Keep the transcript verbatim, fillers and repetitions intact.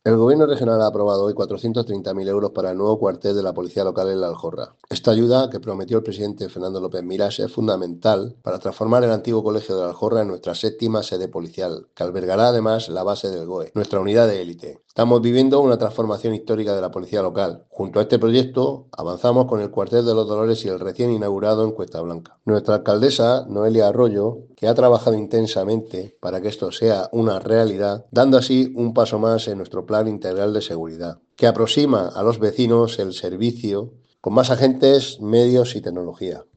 El Gobierno regional ha aprobado hoy cuatrocientos treinta mil euros para el nuevo cuartel de la Policía Local en La Aljorra. Esta ayuda, que prometió el presidente Fernando López Miras, es fundamental para transformar el antiguo colegio de La Aljorra en nuestra séptima sede policial, que albergará además la base del G O E, nuestra unidad de élite. Estamos viviendo una transformación histórica de la policía local. Junto a este proyecto, avanzamos con el cuartel de los Dolores y el recién inaugurado en Cuesta Blanca. Nuestra alcaldesa, Noelia Arroyo, que ha trabajado intensamente para que esto sea una realidad, dando así un paso más en nuestro plan integral de seguridad, que aproxima a los vecinos el servicio con más agentes, medios y tecnología.